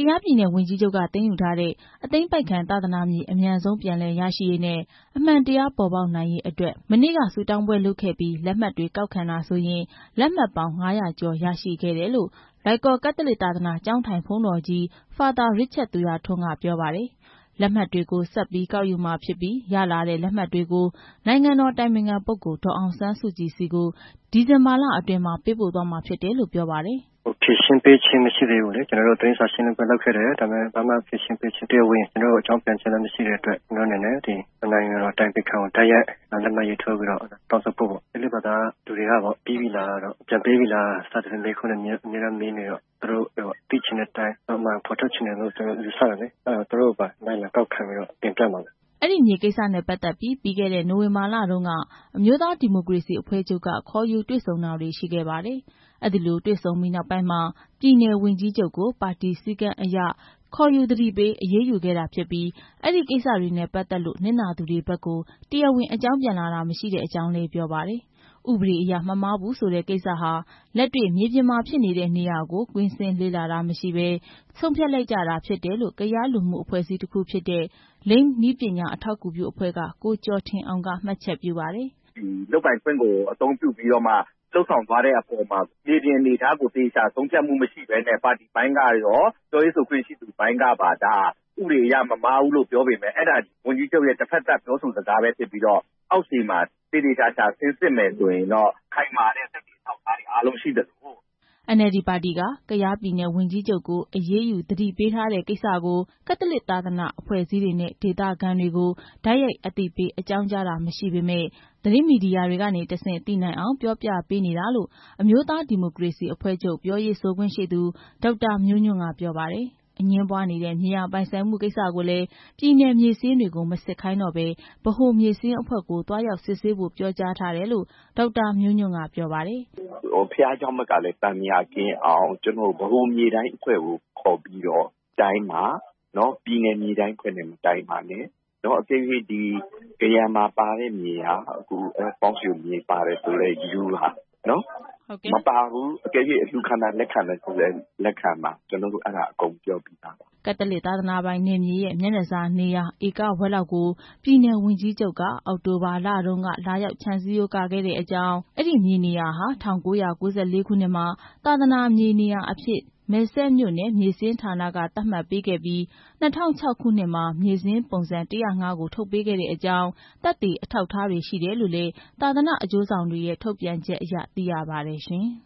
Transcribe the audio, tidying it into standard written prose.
ရားပြည်နယ်ဝန်ကြီးချုပ်ကသိမ်းယူထားတဲ့အသိမ်းပိုက်ခံသာသနာမြေအမြန်ဆုံးပြန်လည်ရရှိရေးနဲ့အမှန်တရားပေါ်ပေါက်နိုင်ရေးအတွက်မနေ့ကဆုတောင်းပွဲလုပ်ခဲ့ပြီးလက်မှတ်တွေကောက်ခံတာဆိုရင်လက်မှတ်ပေါင်း900ကျော်ရရှိခဲ့တယ်လို့လွိုင်ကော်ကက်သလစ်သာသနာကျောင်းထိုင်ဘုန်းတော်ကြီး Father Richard သူရထွန်းကပြောပါတယ်။လက်မှတ်တွေကိုဆက်ပြီးကောက်ယူမှာဖြစ်ပြီးရလာတဲ့လက်မှတ်တွေကိုနိုင်ငံတော်တိုင်ပင်ခံပုဂ္ဂိုလ်ဒေါ်အောင်ဆန်းစုကြည်စီကိုဒီဇင်ဘာလအတွင်းမှာပေးပို့သွားမှာဖြစ်တယ်လို့ပြောပါတယ်။ဖြည့်ရှင်းပေးခြင်းမရှိသေးဘူးလေကျွန်တော်တို့သတင်းစာရှင်းလင်းပွဲလုပ်ခဲ့တယ်ဒါပေမဲ့ဘာမှဖြည့်ရှင်းပေးခြင်းတရားဝင်ကျွန်တော်တို့အကြောင်းပြန်ခြင်းလည်းမရှိတဲ့အတွက်ကျွန်တော်အနေနဲ့ဒီနိုင်ငံတော်တိုင်ပင်ခံကိုတိုက်ရိုက်လက်မှတ်ရေးထိုးပြီးတော့တောင်းဆိုဖို့ပေါ့ဒီလိုပါတာလူတွေကပေါ့ပြီးပြီလားတော့ပြန်ပေးပြီလားစသဖြင့်လေးခုနဲ့အများအားမင်းနေတော့သူတို့သိချင်တဲ့တိုင်းမှဖော်ထုတ်ချင်တယ်လို့ကျွန်တော်ယူဆတယ်လေသူတို့ပါနိုင်လာကောက်ခံပြီးတော့တင်ပြမှာလေအဲ့ဒီမြေကိစ္စနဲ့ပတ်သက်ပြီးပြီးခဲ့တဲ့နိုဝင်ဘာလတုန်းကအမျိုးသားဒီမိုကရေစီအဖွဲ့ချုပ်ကခေါ်ယူတွေ့ဆုံတာတွေရှိခဲ့ပါတယ်။အဲ့ဒီလိုတွေ့ဆုံပြီးနောက်ပိုင်းမှာပြည်နယ်ဝန်ကြီးချုပ်ကိုပါတီစည်းကမ်းအရခေါ်ယူသတိပေးအရေးယူခဲ့တာဖြစ်ပြီးအဲ့ဒီကိစ္စတွေနဲ့ပတ်သက်လို့နစ်နာသူတွေဘက်ကိုတရားဝင်အကြောင်းပြန်လာတာမရှိတဲ့အကြောင်းလေးပြောပါတယ်။ဥပဒေအရမမှားဘူးဆိုတဲ့ကိစ္စဟာလက်တွေ့မြေပြင်မှာဖြစ်နေတဲ့နေရာကိုကွင်းဆင်းလေ့လာတာမရှိဘဲဆုံးဖြတ်လိုက်ကြတာဖြစ်တယ်လို့ကယားလူမှုအဖွဲ့အစည်းတစ်ခုဖြစ်တဲ့လိမ်နည်းပညာအထောက်အကူပြုအဖွဲ့ကကိုကျော်ထင်အောင်ကမှတ်ချက်ပြုပါတယ်။ဒီလုပ်ပိုင်ခွင့်ကိုအသုံးပြုပြီးတော့မှလှုပ်ဆောင်သွားတဲ့အပေါ်မှာပြည်ပြင်းအနေထားကိုသေချာသုံးဖြတ်မှုမရှိဘဲနဲ့ပါတီပိုင်းကရောပြောရေးဆိုခွင့်ရှိသူပိုင်းကပါဒါဥပဒေအရမမှားဘူးလို့ပြောပေမဲ့အဲ့ဒါဝန်ကြီးချုပ်ရဲ့တစ်ဖက်သက်ပြောဆိုစကားပဲဖြစ်ပြီးတော့အောက်ခြေမှာသေချာဆင်းစစ်မယ်ဆိုရင်တော့ခိုင်မာတဲ့သက်သေထောက်ထားတွေအားလုံးရှိတယ်လို့ NLD ပါတီကကယားပြည်နယ်ဝန်ကြီးချုပ်ကိုအရေးယူသတိပေးထားတဲ့ကိစ္စကိုကက်သလစ်သာသနာအဖွဲ့အစည်းတွေနဲ့ဒေသခံတွေကိုတိုက်ရိုက်အသိပေးအကြောင်းကြားတာမရှိပေမဲ့သတင်းမီဒီယာတွေကနေတဆင့်သိနိုင်အောင်ပြောပြပေးနေတာလို့အမျိုးသားဒီမိုကရေစီအဖွဲ့ချုပ်ပြောရေးဆိုခွင့်ရှိသူဒေါက်တာမျိုးညွန့်ကပြောပါတယ်။အငြင်းပွားနေတဲ့မြေယာပိုင်ဆိုင်မှုကိစ္စကိုလည်းပြည်နယ်မြေစင်းတွေကိုမစစ်ခိုင်းတော့ပဲဗဟိုမြေစင်းအဖွဲ့ကိုတွားရောက်စစ်ဆေးဖို့ပြောကြားထားတယ်လို့ဒေါက်တာမျိုးညွန့်ကပြောပါတယ်။ဖះเจ้าမကလည်းတန်မြာကင်းအောင်ကျွန်တော်ဗဟိုမြေတိုင်းအဖွဲ့ကိုခေါ်ပြီးတော့တိုင်းမှာနော်ပြည်နယ်မြေတိုင်းခွင့်နဲ့တိုင်းမှာလည်းနော်အကယ်၍ဒီကရံမှာပါတဲ့မြေဟာအခုပေါင်းစုမြေပါတယ်ဆိုလဲယူဟာနော်မပါဘူးအကယ်၍အလှခံတာလက်ခံတယ်ဆိုလဲလက်ခံပါကျွန်တော်တို့အဲ့ဒါအကုန်ပြောပြီးသားပါကက်သလစ်သာသနာပိုင်နေမြေရဲ့မျက်နှာစာနေရာဧကဝက်လောက်ကိုပြည်နယ်ဝန်ကြီးချုပ်ကအောက်တိုဘာလတုန်းကလာရောက်ခြံစည်းရိုးကာခဲ့တဲ့အကြောင်းအဲ့ဒီမြေနေရာဟာ1994ခုနှစ်မှာသာသနာမြေနေရာအဖြစ်မယ်စဲ့မြို့နယ်မြေစင်းဌာနကသတ်မှတ်ပေးခဲ့ပြီး2006ခုနှစ်မှာမြေစင်းပုံစံ105ကိုထုတ်ပေးခဲ့တဲ့အကြောင်းသက်သေအထောက်အထားတွေရှိတယ်လို့လည်းသာသနာအကျိုးဆောင်တွေရဲ့ထုတ်ပြန်ချက်အရသိရပါတယ်ရှင်။